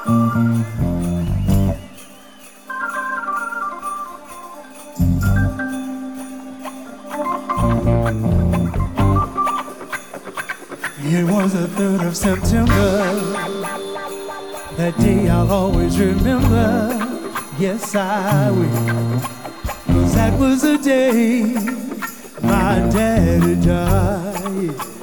It was the 3rd of September. That day I'll always remember. Yes, I will. 'Cause that was the day my daddy died.